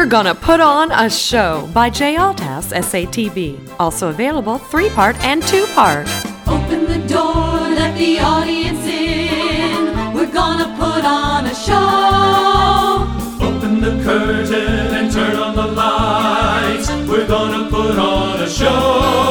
We're gonna put on a show by Jay Althouse, SATB. Also available 3-part and 2-part. Open the door, let the audience in. We're gonna put on a show. Open the curtain and turn on the lights. We're gonna put on a show.